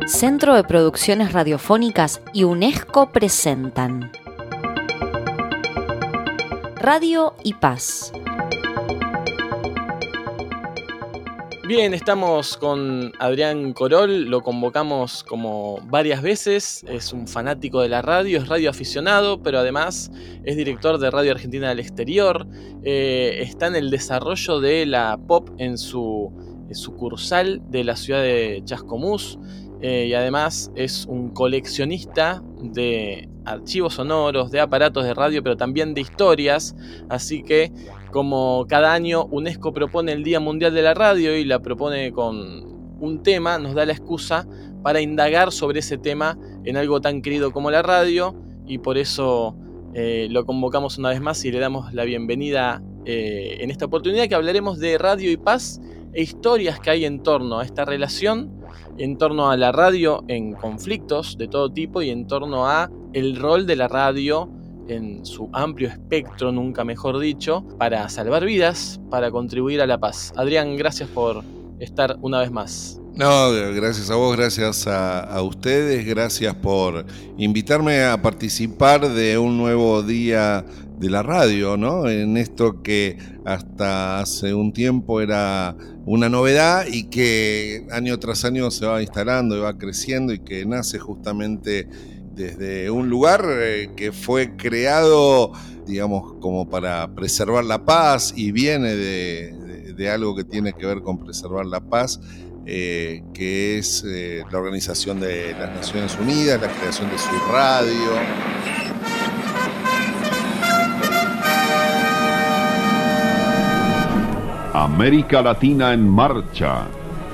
Centro de Producciones Radiofónicas y UNESCO presentan Radio y Paz. Bien, estamos con Adrián Corol, lo convocamos como varias veces, es un fanático de la radio, es radioaficionado, pero además es director de Radio Argentina del Exterior, está en el desarrollo de la pop en su sucursal de la ciudad de Chascomús, y además es un coleccionista de archivos sonoros, de aparatos de radio, pero también de historias, así que como cada año UNESCO propone el Día Mundial de la Radio y la propone con un tema, nos da la excusa para indagar sobre ese tema en algo tan querido como la radio, y por eso lo convocamos una vez más y le damos la bienvenida en esta oportunidad, que hablaremos de radio y paz e historias que hay en torno a esta relación, en torno a la radio en conflictos de todo tipo y en torno a el rol de la radio en su amplio espectro, nunca mejor dicho, para salvar vidas, para contribuir a la paz. Adrián, gracias por estar una vez más. No, gracias a vos, gracias a ustedes, gracias por invitarme a participar de un nuevo día de la radio, ¿no? En esto que hasta hace un tiempo era una novedad y que año tras año se va instalando y va creciendo y que nace justamente desde un lugar que fue creado, digamos, como para preservar la paz y viene de algo que tiene que ver con preservar la paz, que es la Organización de las Naciones Unidas, la creación de su radio. América Latina en marcha.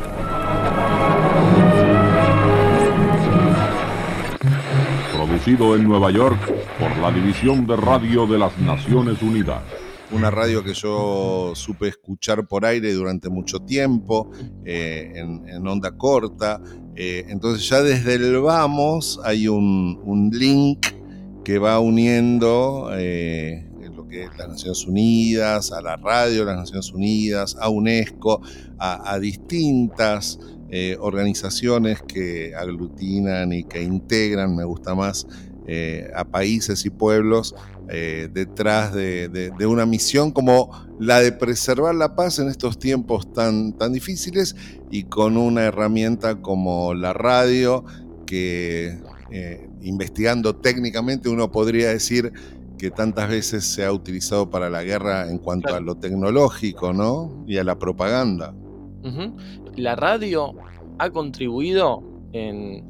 Producido en Nueva York por la División de Radio de las Naciones Unidas. Una radio que yo supe escuchar por aire durante mucho tiempo, en onda corta. Entonces ya desde el vamos hay un link que va uniendo lo que es las Naciones Unidas, a la radio de las Naciones Unidas, a UNESCO, a distintas organizaciones que aglutinan y que integran, me gusta más, a países y pueblos detrás de una misión como la de preservar la paz en estos tiempos tan difíciles, y con una herramienta como la radio que, investigando técnicamente, uno podría decir que tantas veces se ha utilizado para la guerra en cuanto a lo tecnológico, ¿no? Y a la propaganda. Uh-huh. La radio ha contribuido en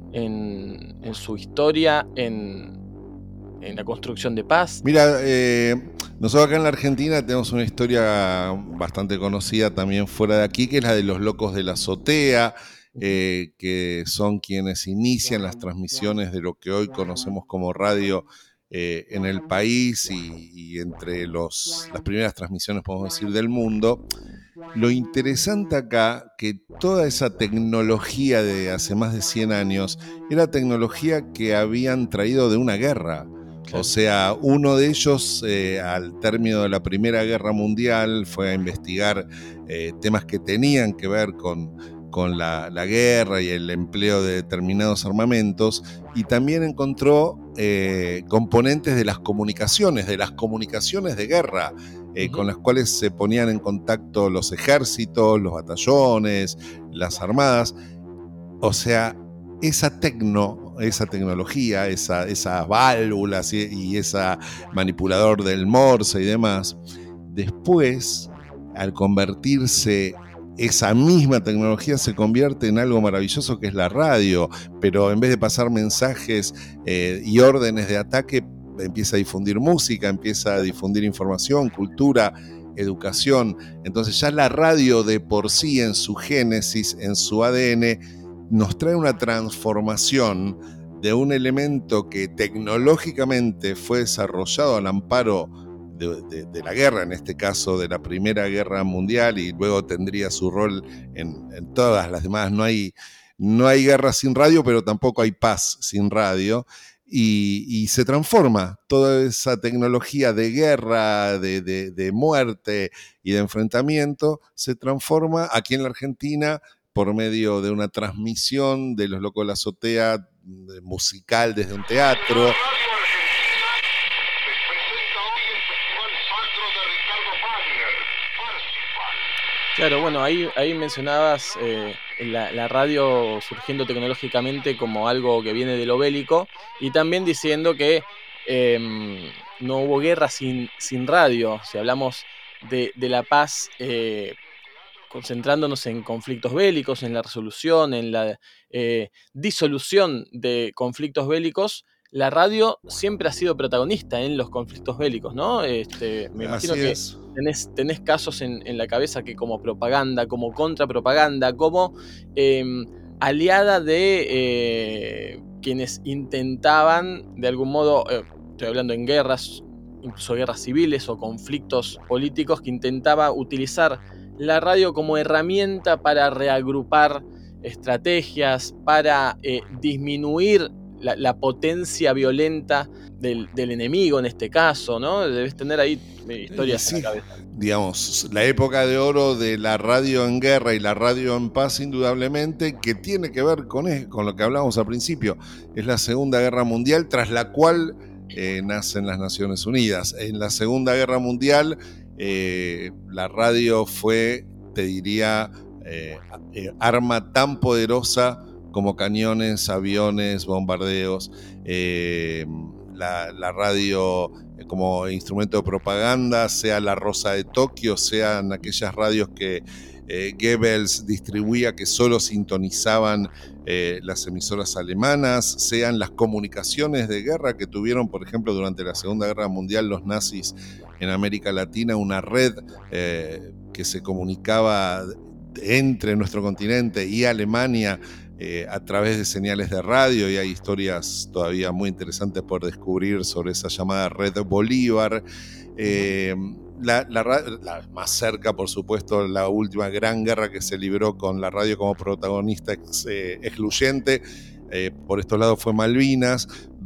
su historia en la construcción de paz. Mira, nosotros acá en la Argentina tenemos una historia bastante conocida también fuera de aquí, que es la de los locos de la azotea, que son quienes inician las transmisiones de lo que hoy conocemos como radio en el país, y entre las primeras transmisiones, podemos decir, del mundo. Lo interesante acá, que toda esa tecnología de hace más de 100 años era tecnología que habían traído de una guerra. O sea, uno de ellos, al término de la Primera Guerra Mundial, fue a investigar temas que tenían que ver con la guerra y el empleo de determinados armamentos, y también encontró componentes de las comunicaciones de guerra, con las cuales se ponían en contacto los ejércitos, los batallones, las armadas. O sea, esa tecnología, esas válvulas y ese manipulador del Morse y demás, después, al convertirse, esa misma tecnología se convierte en algo maravilloso que es la radio, pero en vez de pasar mensajes y órdenes de ataque, empieza a difundir música, empieza a difundir información, cultura, educación. Entonces ya la radio de por sí, en su génesis, en su ADN, nos trae una transformación de un elemento que tecnológicamente fue desarrollado al amparo de la guerra, en este caso de la Primera Guerra Mundial, y luego tendría su rol en todas las demás. No hay guerra sin radio, pero tampoco hay paz sin radio. Y se transforma toda esa tecnología de guerra, de muerte y de enfrentamiento, se transforma aquí en la Argentina por medio de una transmisión de Los Locos de la Azotea musical desde un teatro. Claro, bueno, ahí mencionabas la radio surgiendo tecnológicamente como algo que viene de lo bélico, y también diciendo que no hubo guerra sin radio. Si hablamos de la paz, concentrándonos en conflictos bélicos, en la resolución, en la disolución de conflictos bélicos, la radio siempre ha sido protagonista en los conflictos bélicos, ¿no? Me imagino Así que es. tenés casos en la cabeza que como propaganda, como contrapropaganda, como aliada de quienes intentaban, de algún modo, estoy hablando en guerras, incluso guerras civiles o conflictos políticos, que intentaba utilizar la radio como herramienta para reagrupar estrategias, para disminuir la potencia violenta del enemigo en este caso, ¿no? Debes tener ahí historias en la cabeza. Digamos, la época de oro de la radio en guerra y la radio en paz, indudablemente, que tiene que ver con lo que hablábamos al principio. Es la Segunda Guerra Mundial, tras la cual nacen las Naciones Unidas. En la Segunda Guerra Mundial, la radio fue, te diría, arma tan poderosa como cañones, aviones, bombardeos. La radio como instrumento de propaganda, sea la Rosa de Tokio, sean aquellas radios que Goebbels distribuía que solo sintonizaban las emisoras alemanas, sean las comunicaciones de guerra que tuvieron, por ejemplo, durante la Segunda Guerra Mundial los nazis en América Latina, una red que se comunicaba entre nuestro continente y Alemania a través de señales de radio, y hay historias todavía muy interesantes por descubrir sobre esa llamada Red Bolívar. La más cerca, por supuesto, la última gran guerra que se libró con la radio como protagonista excluyente, por estos lados fue Malvinas,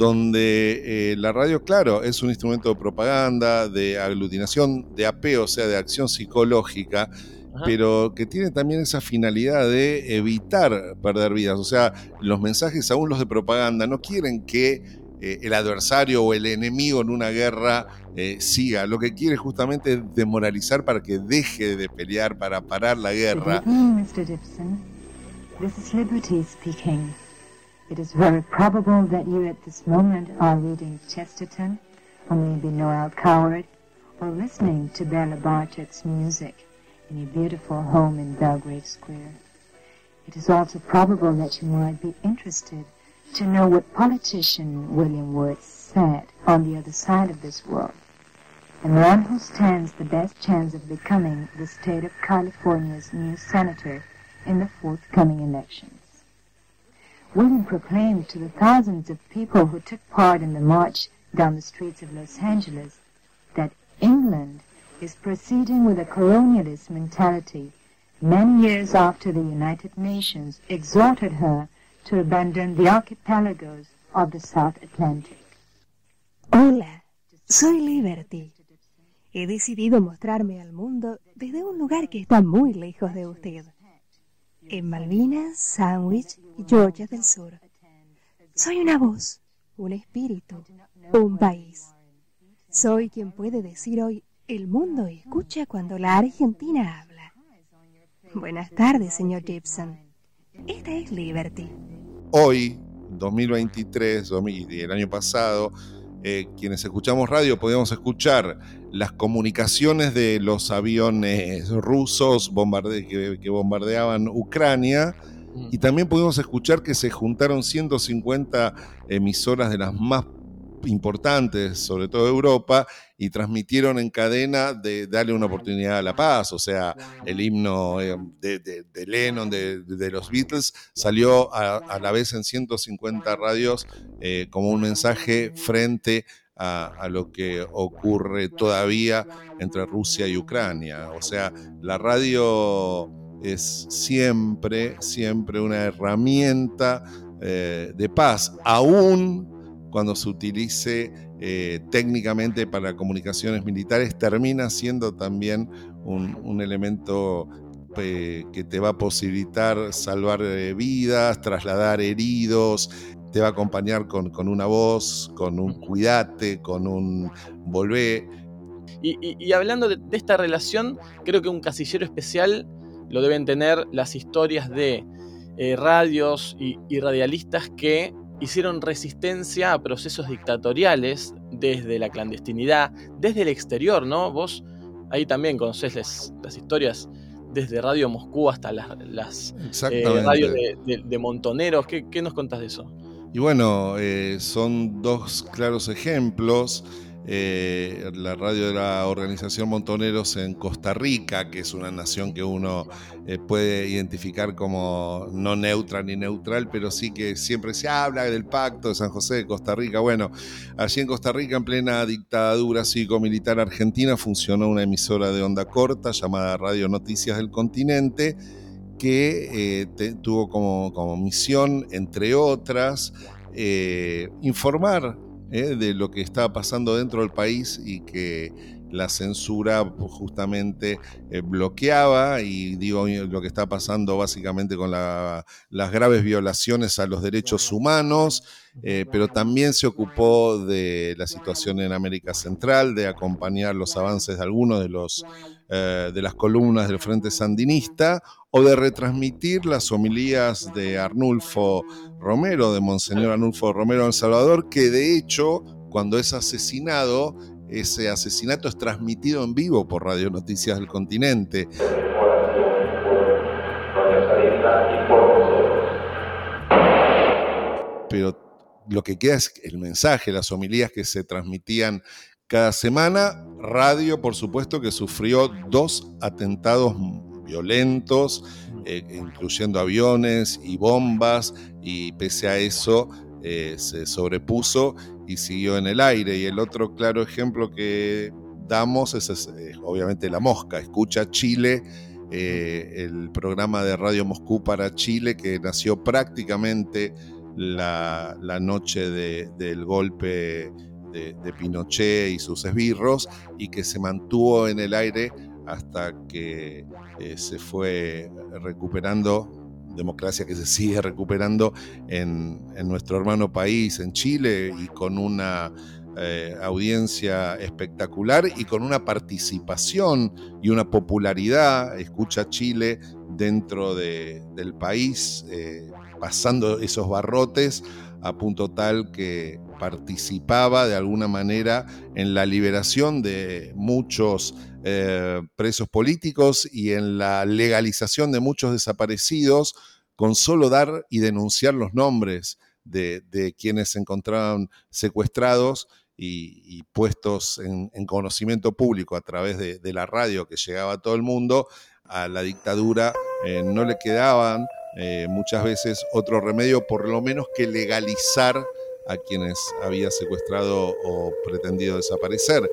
donde la radio, claro, es un instrumento de propaganda, de aglutinación, de apeo, o sea, de acción psicológica, pero que tiene también esa finalidad de evitar perder vidas. O sea, los mensajes, aún los de propaganda, no quieren que el adversario o el enemigo en una guerra siga. Lo que quiere justamente es desmoralizar para que deje de pelear, para parar la guerra. Good evening, Mr. Gibson. This is Liberty speaking. It is very probable that you at this moment are reading Chesterton, or maybe Noel Coward, or listening to Bela Bartok's music in your beautiful home in Belgrave Square. It is also probable that you might be interested to know what politician William Worth said on the other side of this world, and one who stands the best chance of becoming the state of California's new senator in the forthcoming elections. William proclaimed to the thousands of people who took part in the march down the streets of Los Angeles that England is proceeding with a colonialist mentality many years after the United Nations exhorted her to abandon the archipelagos of the South Atlantic. Hola, soy Liberty. He decidido mostrarme al mundo desde un lugar que está muy lejos de usted, en Malvinas, Sandwich y Georgia del Sur. Soy una voz, un espíritu, un país. Soy quien puede decir hoy, el mundo escucha cuando la Argentina habla. Buenas tardes, señor Gibson. Esta es Liberty. Hoy, 2023, y el año pasado, quienes escuchamos radio podíamos escuchar las comunicaciones de los aviones rusos que bombardeaban Ucrania, y también pudimos escuchar que se juntaron 150 emisoras de las más importantes, sobre todo de Europa, y transmitieron en cadena de darle una oportunidad a la paz. O sea, el himno de Lennon, de los Beatles, salió a la vez en 150 radios como un mensaje frente a lo que ocurre todavía entre Rusia y Ucrania. O sea, la radio es siempre una herramienta de paz, aún cuando se utilice técnicamente para comunicaciones militares, termina siendo también un elemento que te va a posibilitar salvar vidas, trasladar heridos, te va a acompañar con una voz, con un cuidate, con un volvé. Y hablando de esta relación, creo que un casillero especial lo deben tener las historias de radios y radialistas que hicieron resistencia a procesos dictatoriales desde la clandestinidad, desde el exterior, ¿no? Vos ahí también conocés las historias desde Radio Moscú hasta las radios de Montoneros. ¿Qué nos contás de eso? Y bueno, son dos claros ejemplos. La radio de la organización Montoneros en Costa Rica, que es una nación que uno puede identificar como no neutra ni neutral, pero sí que siempre se habla del pacto de San José de Costa Rica. Bueno, allí en Costa Rica, en plena dictadura cívico-militar argentina, funcionó una emisora de onda corta llamada Radio Noticias del Continente, que tuvo como misión, entre otras, informar de lo que estaba pasando dentro del país y que la censura justamente bloqueaba, y digo lo que está pasando básicamente con las graves violaciones a los derechos humanos, pero también se ocupó de la situación en América Central, de acompañar los avances de algunos de las columnas del Frente Sandinista, o de retransmitir las homilías de Arnulfo Romero, de Monseñor Arnulfo Romero en El Salvador, que de hecho, cuando es asesinado, ese asesinato es transmitido en vivo por Radio Noticias del Continente. Pero lo que queda es el mensaje, las homilías que se transmitían cada semana. Radio, por supuesto, que sufrió 2 atentados violentos, incluyendo aviones y bombas, y pese a eso se sobrepuso y siguió en el aire. Y el otro claro ejemplo que damos es obviamente La Mosca, Escucha Chile, el programa de Radio Moscú para Chile, que nació prácticamente la noche del golpe de Pinochet y sus esbirros, y que se mantuvo en el aire hasta que se fue recuperando, democracia que se sigue recuperando en nuestro hermano país, en Chile, y con una audiencia espectacular y con una participación y una popularidad, Escucha Chile, dentro del país, pasando esos barrotes a punto tal que participaba de alguna manera en la liberación de muchos presos políticos y en la legalización de muchos desaparecidos, con solo dar y denunciar los nombres de quienes se encontraban secuestrados y puestos en conocimiento público a través de la radio que llegaba a todo el mundo. A la dictadura no le quedaban muchas veces otro remedio, por lo menos, que legalizar a quienes había secuestrado o pretendido desaparecer.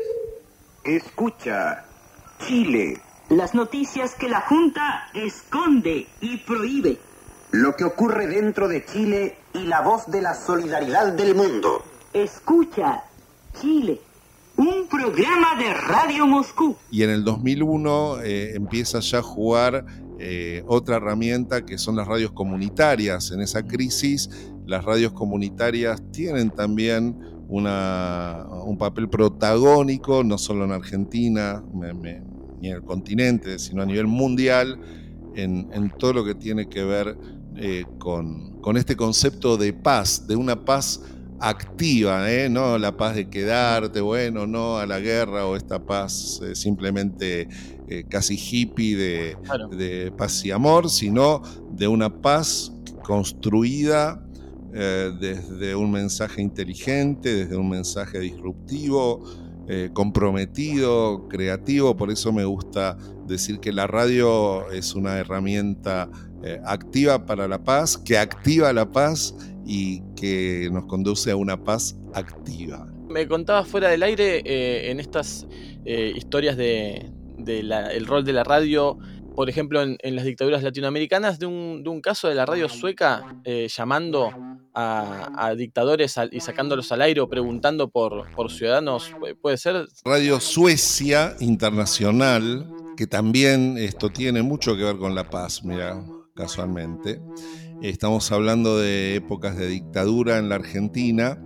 Escucha Chile. Las noticias que la Junta esconde y prohíbe. Lo que ocurre dentro de Chile y la voz de la solidaridad del mundo. Escucha Chile, un programa de Radio Moscú. Y en el 2001 empieza ya a jugar otra herramienta, que son las radios comunitarias. En esa crisis, las radios comunitarias tienen también un papel protagónico, no solo en Argentina ni en el continente, sino a nivel mundial, en todo lo que tiene que ver con este concepto de paz, de una paz activa, no la paz de quedarte, bueno, no a la guerra, o esta paz simplemente casi hippie de paz y amor, sino de una paz construida desde un mensaje inteligente, desde un mensaje disruptivo, comprometido, creativo. Por eso me gusta decir que la radio es una herramienta activa para la paz, que activa la paz y que nos conduce a una paz activa. Me contabas fuera del aire en estas historias del rol de la radio, por ejemplo, en las dictaduras latinoamericanas, de un caso de la radio sueca llamando a dictadores y sacándolos al aire o preguntando por ciudadanos, ¿puede ser? Radio Suecia Internacional, que también esto tiene mucho que ver con la paz, mira, casualmente. Estamos hablando de épocas de dictadura en la Argentina,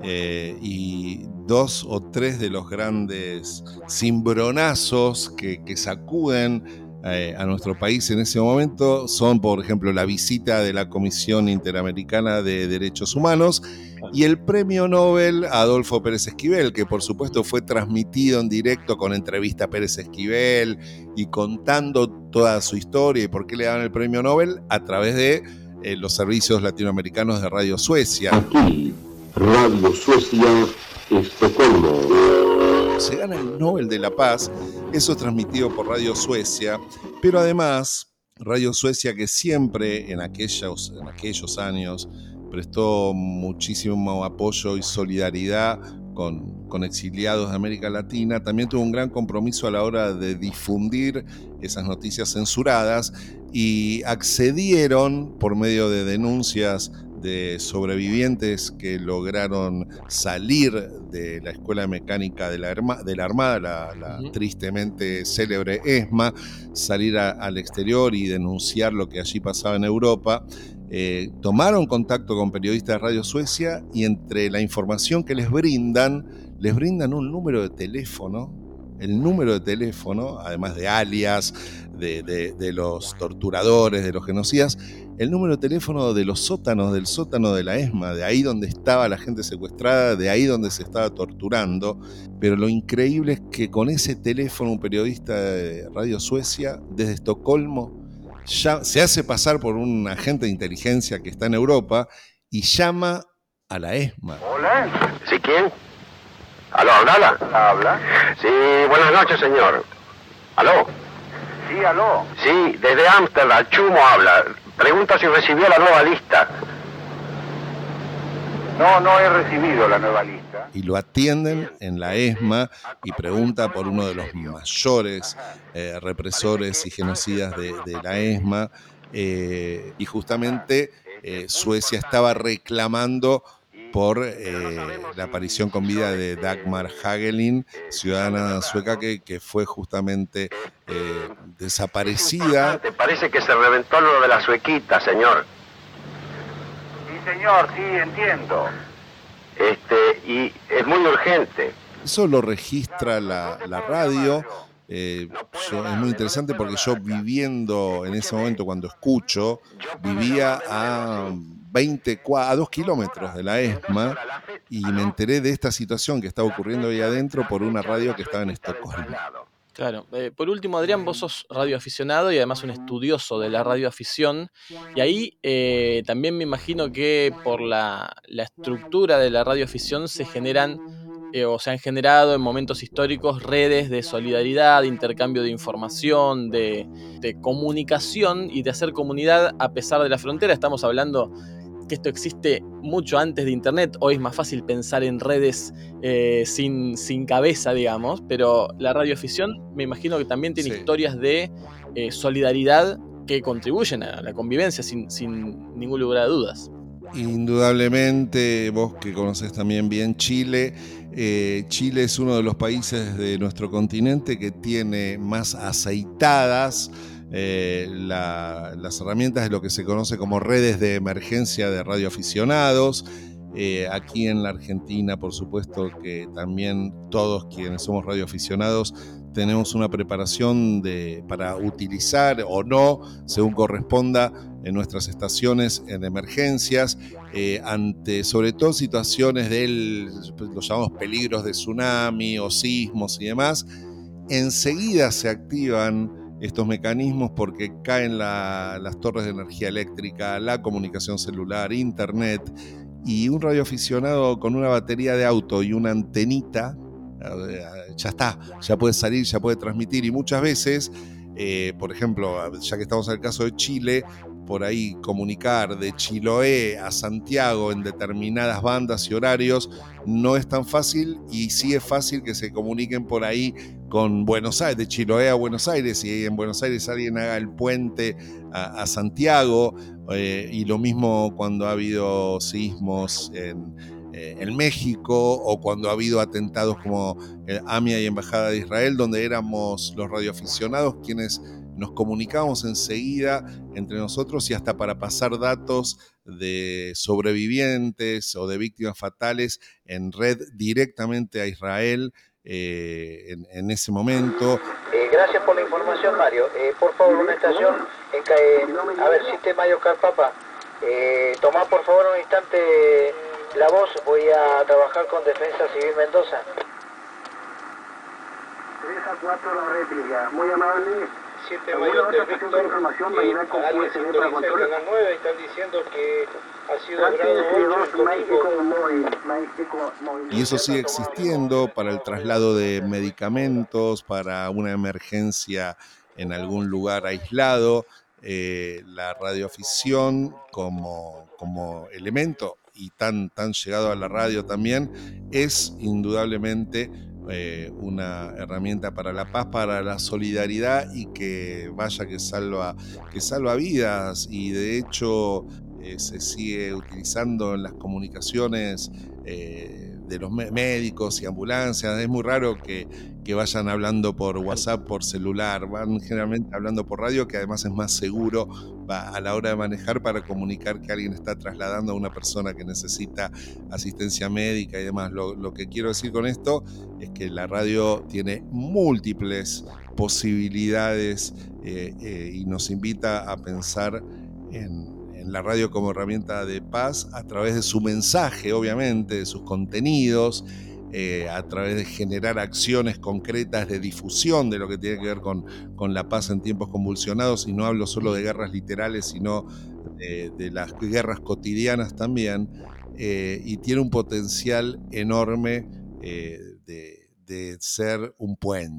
y 2 o 3 de los grandes cimbronazos que sacuden a nuestro país en ese momento son, por ejemplo, la visita de la Comisión Interamericana de Derechos Humanos y el premio Nobel a Adolfo Pérez Esquivel, que por supuesto fue transmitido en directo con entrevista a Pérez Esquivel y contando toda su historia y por qué le daban el premio Nobel a través de los servicios latinoamericanos de Radio Suecia. Aquí, Radio Suecia, Estocolmo. Se gana el Nobel de la Paz, eso es transmitido por Radio Suecia, pero además Radio Suecia, que siempre en aquellos años prestó muchísimo apoyo y solidaridad con exiliados de América Latina, también tuvo un gran compromiso a la hora de difundir esas noticias censuradas y accedieron por medio de denuncias de sobrevivientes que lograron salir de la Escuela Mecánica de la Armada, la tristemente célebre ESMA, salir al exterior y denunciar lo que allí pasaba en Europa. Tomaron contacto con periodistas de Radio Suecia y entre la información que les brindan un número de teléfono, el número de teléfono, además de alias, de los torturadores, de los genocidas, el número de teléfono de los sótanos, del sótano de la ESMA, de ahí donde estaba la gente secuestrada, de ahí donde se estaba torturando. Pero lo increíble es que con ese teléfono un periodista de Radio Suecia, desde Estocolmo, ya se hace pasar por un agente de inteligencia que está en Europa y llama a la ESMA. Hola. ¿Sí quién? ¿Aló, habla? ¿Habla? Sí, buenas noches, señor. ¿Aló? Sí, aló. Sí, desde Ámsterdam, Chumo habla. Pregunta si recibió la nueva lista. No he recibido la nueva lista. Y lo atienden en la ESMA y pregunta por uno de los mayores represores y genocidas de la ESMA. Y justamente Suecia estaba reclamando por la aparición con vida de Dagmar Hagelin, ciudadana sueca que fue justamente desaparecida. Te parece que se reventó lo de la suequita, señor. Sí, señor, sí, entiendo. Y es muy urgente. Eso lo registra la radio. Es muy interesante porque yo viviendo en ese momento, cuando escucho, vivía a 2 kilómetros de la ESMA y me enteré de esta situación que estaba ocurriendo ahí adentro por una radio que estaba en Estocolmo. Claro. Por último, Adrián, vos sos radioaficionado y además un estudioso de la radioafición. Y ahí también me imagino que por la estructura de la radioafición se generan o se han generado en momentos históricos redes de solidaridad, de intercambio de información, de comunicación y de hacer comunidad a pesar de la frontera. Estamos hablando que esto existe mucho antes de Internet. Hoy es más fácil pensar en redes sin cabeza, digamos, pero la radioafición me imagino que también tiene historias de solidaridad que contribuyen a la convivencia sin ningún lugar a dudas. Indudablemente, vos que conocés también bien Chile, Chile es uno de los países de nuestro continente que tiene más aceitadas las herramientas de lo que se conoce como redes de emergencia de radioaficionados. Aquí en la Argentina, por supuesto que también todos quienes somos radioaficionados tenemos una preparación para utilizar o no, según corresponda, en nuestras estaciones en emergencias, ante sobre todo situaciones los llamamos peligros de tsunami o sismos y demás. Enseguida se activan estos mecanismos porque caen las torres de energía eléctrica, la comunicación celular, internet, y un radioaficionado con una batería de auto y una antenita, ya está, ya puede salir, ya puede transmitir. Y muchas veces, por ejemplo, ya que estamos en el caso de Chile, por ahí comunicar de Chiloé a Santiago en determinadas bandas y horarios no es tan fácil, y sí es fácil que se comuniquen por ahí con Buenos Aires, de Chiloé a Buenos Aires, y en Buenos Aires alguien haga el puente a Santiago, y lo mismo cuando ha habido sismos en México, o cuando ha habido atentados como AMIA y Embajada de Israel, donde éramos los radioaficionados quienes nos comunicábamos enseguida entre nosotros y hasta para pasar datos de sobrevivientes o de víctimas fatales en red directamente a Israel en ese momento. Gracias por la información, Mario. Por favor, una estación, a ver, sistema Oscar Papa. Tomá por favor un instante la voz, voy a trabajar con Defensa Civil Mendoza. 3 a 4 la réplica, muy amable. 7 Mayor de Víctor, Canal 9 están diciendo que ha sido grado 8 y eso sigue existiendo para el traslado de medicamentos, para una emergencia en algún lugar aislado. La radioafición como elemento y tan llegado a la radio también es indudablemente una herramienta para la paz, para la solidaridad, y que vaya que salva vidas, y de hecho se sigue utilizando en las comunicaciones de los médicos y ambulancias. Es muy raro que vayan hablando por WhatsApp, por celular, van generalmente hablando por radio, que además es más seguro a la hora de manejar, para comunicar que alguien está trasladando a una persona que necesita asistencia médica y demás. Lo que quiero decir con esto es que la radio tiene múltiples posibilidades y nos invita a pensar en la radio como herramienta de paz a través de su mensaje, obviamente, de sus contenidos, a través de generar acciones concretas de difusión de lo que tiene que ver con la paz en tiempos convulsionados, y no hablo solo de guerras literales, sino de las guerras cotidianas también, y tiene un potencial enorme de ser un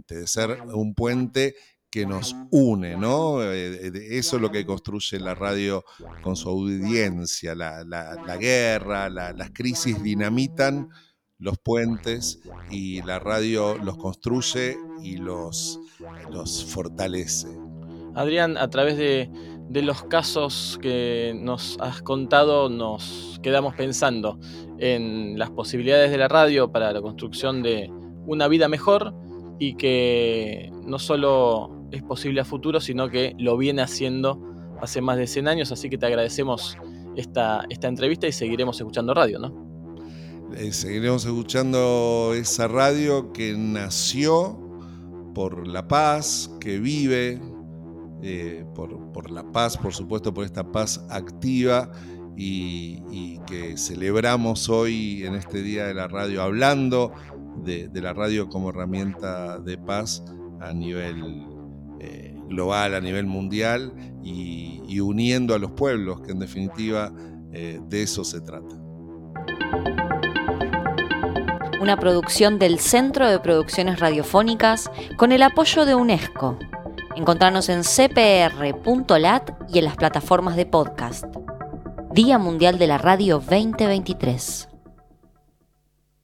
puente, que nos une, ¿no? Eso es lo que construye la radio con su audiencia. La guerra, las crisis dinamitan los puentes, y la radio los construye y los fortalece. Adrián, a través de los casos que nos has contado, nos quedamos pensando en las posibilidades de la radio para la construcción de una vida mejor, y que no solo es posible a futuro, sino que lo viene haciendo hace más de 100 años, así que te agradecemos esta entrevista y seguiremos escuchando radio, ¿no? Seguiremos escuchando esa radio que nació por la paz, que vive por la paz, por supuesto, por esta paz activa, y que celebramos hoy en este Día de la Radio, hablando de la radio como herramienta de paz a nivel global, a nivel mundial, y uniendo a los pueblos, que en definitiva de eso se trata. Una producción del Centro de Producciones Radiofónicas con el apoyo de UNESCO. Encontrarnos en cpr.lat y en las plataformas de podcast. Día Mundial de la Radio 2023.